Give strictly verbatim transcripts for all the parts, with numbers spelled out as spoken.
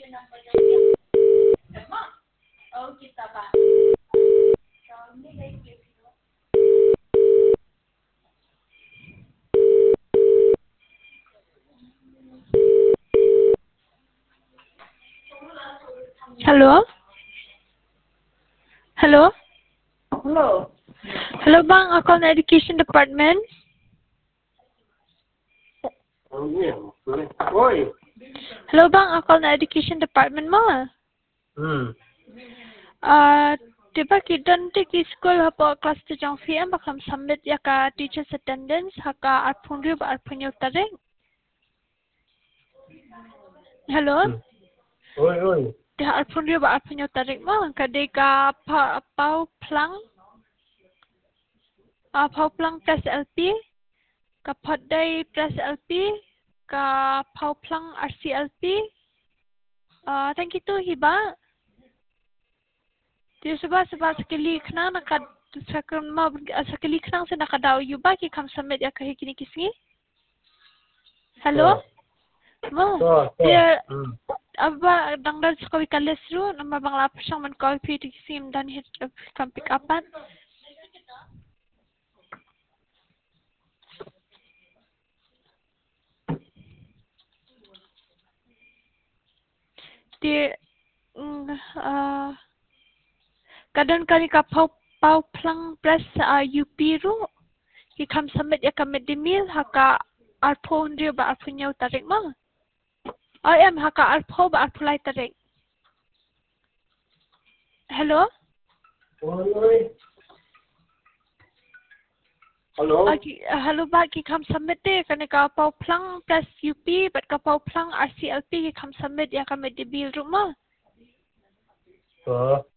Hello? Hello? Hello. Hello bang, ako na Education Department. Oi. Hello bang, ako na Education Department mo. Hmm. Ah, di ba kita nanti ki school hapo kelas tujuh P M bakam submit ya ka teachers attendance haka arpun riu ba arpun yau tarik. Hello? Hmm. Oi, oi. Dia arpun riu ba arpun yau tarik mo kadai ka pa pau plang. Ah, pau plang plus L P. Ka podai plus L P. Ka pau plang R C L P. Ah, thank you tu hiba. Dia sebab sebab sekali kena nak sakam mau sekali kena saya nak ada yuba ki kam submit ya kahi kini kisi. Hello? Mo. So, so. Dia Hmm. aba dangdal sekolah kalis ru nama bang lapar sang man call pi di kisi dan hit kam pick upan. Dia ah kadang kali ka pau pau plang press uh, U P ru ki kam submit ya kam medimil haka arphon dia ba arpunyau tarik ma. I am haka arpho ba arpulai tarik. Hello? Oi, oi. Hello. Aki uh, hello ba ki kam submit de kana ka pau plang plus U P but ka pau plang R C L P ki kam submit ya kam medimil ru ma. So.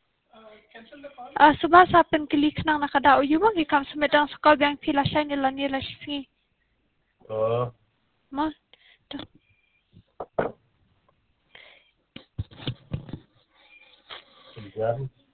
Ah subah sa pen klik nang nakadao yu ba ki kam submit ang sakal bang pila shay nila nila shi. So. Ma. Kemudian